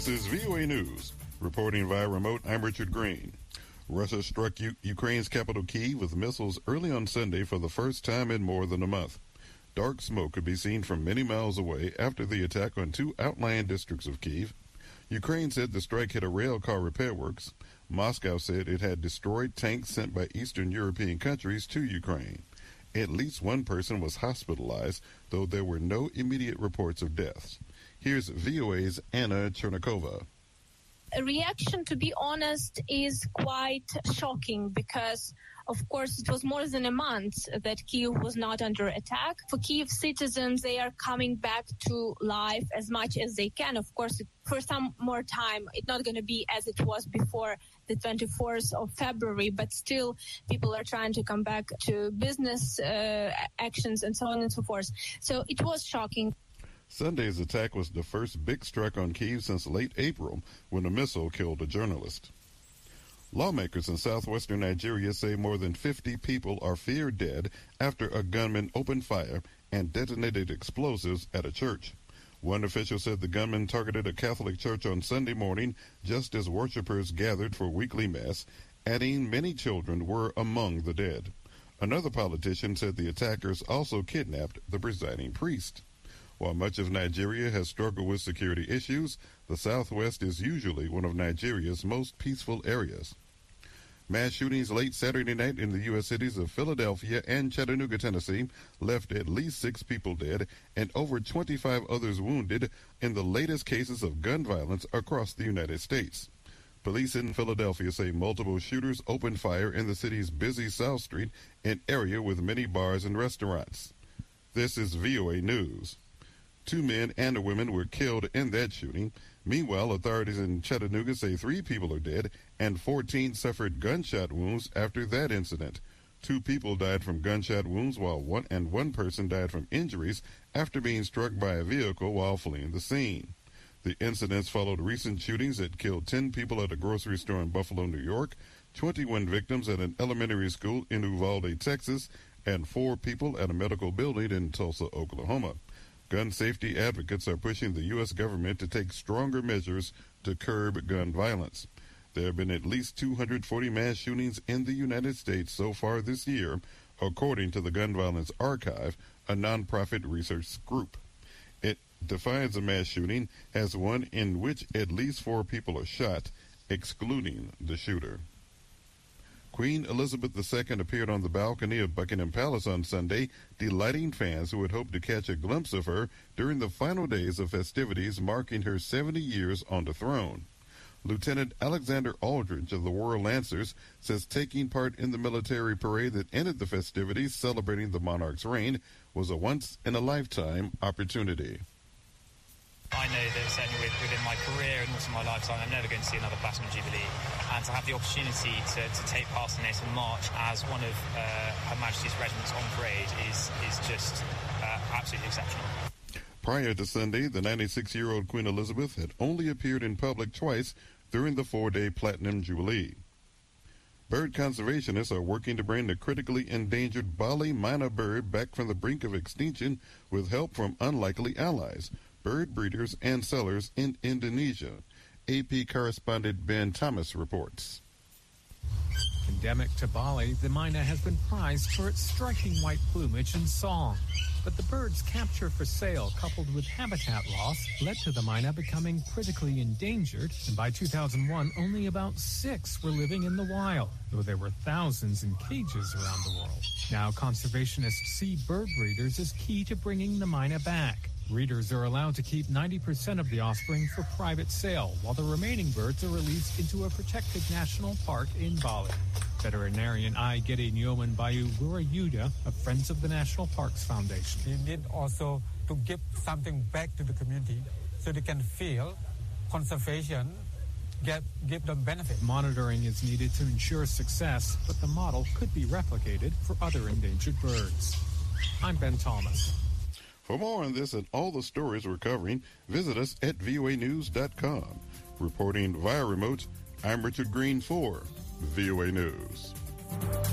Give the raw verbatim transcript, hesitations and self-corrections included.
This is V O A News. Reporting via remote, I'm Richard Green. Russia struck U- Ukraine's capital Kyiv with missiles early on Sunday for the first time in more than a month. Dark smoke could be seen from many miles away after the attack on two outlying districts of Kyiv. Ukraine said the strike hit a rail car repair works. Moscow said it had destroyed tanks sent by Eastern European countries to Ukraine. At least one person was hospitalized, though there were no immediate reports of deaths. Here's V O A's Anna Chernikova. A reaction, to be honest, is quite shocking because, of course, it was more than a month that Kyiv was not under attack. For Kyiv citizens, they are coming back to life as much as they can. Of course, for some more time, it's not going to be as it was before the twenty-fourth of February, but still people are trying to come back to business uh, actions and so on and so forth. So it was shocking. Sunday's attack was the first big strike on Kyiv since late April, when a missile killed a journalist. Lawmakers in southwestern Nigeria say more than fifty people are feared dead after a gunman opened fire and detonated explosives at a church. One official said the gunman targeted a Catholic church on Sunday morning just as worshipers gathered for weekly mass, adding many children were among the dead. Another politician said the attackers also kidnapped the presiding priest. While much of Nigeria has struggled with security issues, the Southwest is usually one of Nigeria's most peaceful areas. Mass shootings late Saturday night in the U S cities of Philadelphia and Chattanooga, Tennessee, left at least six people dead and over twenty-five others wounded in the latest cases of gun violence across the United States. Police in Philadelphia say multiple shooters opened fire in the city's busy South Street, an area with many bars and restaurants. This is V O A News. Two men and a woman were killed in that shooting. Meanwhile, authorities in Chattanooga say three people are dead and fourteen suffered gunshot wounds after that incident. Two people died from gunshot wounds while one and one person died from injuries after being struck by a vehicle while fleeing the scene. The incidents followed recent shootings that killed ten people at a grocery store in Buffalo, New York, twenty-one victims at an elementary school in Uvalde, Texas, and four people at a medical building in Tulsa, Oklahoma. Gun safety advocates are pushing the U S government to take stronger measures to curb gun violence. There have been at least two hundred forty mass shootings in the United States so far this year, according to the Gun Violence Archive, a nonprofit research group. It defines a mass shooting as one in which at least four people are shot, excluding the shooter. Queen Elizabeth the Second appeared on the balcony of Buckingham Palace on Sunday, delighting fans who had hoped to catch a glimpse of her during the final days of festivities marking her seventy years on the throne. Lieutenant Alexander Aldridge of the Royal Lancers says taking part in the military parade that ended the festivities celebrating the monarch's reign was a once-in-a-lifetime opportunity. I know that certainly within my career and also my lifetime, I'm never going to see another Platinum Jubilee. And to have the opportunity to, to take part in this and march as one of uh, Her Majesty's regiments on parade is, is just uh, absolutely exceptional. Prior to Sunday, the ninety-six-year-old Queen Elizabeth had only appeared in public twice during the four-day Platinum Jubilee. Bird conservationists are working to bring the critically endangered Bali myna bird back from the brink of extinction with help from unlikely allies, bird breeders and sellers in Indonesia. A P correspondent Ben Thomas reports. Endemic to Bali, the myna has been prized for its striking white plumage and song. But the bird's capture for sale, coupled with habitat loss, led to the myna becoming critically endangered, and by two thousand one, only about six were living in the wild, though there were thousands in cages around the world. Now, conservationists see bird breeders as key to bringing the myna back. Breeders are allowed to keep ninety percent of the offspring for private sale, while the remaining birds are released into a protected national park in Bali. Veterinarian I. Gede Nyoman Bayu Wurayuda of Friends of the National Parks Foundation. We need also to give something back to the community so they can feel conservation, get, give them benefit. Monitoring is needed to ensure success, but the model could be replicated for other endangered birds. I'm Ben Thomas. For more on this and all the stories we're covering, visit us at V O A news dot com. Reporting via remote, I'm Richard Green for V O A News.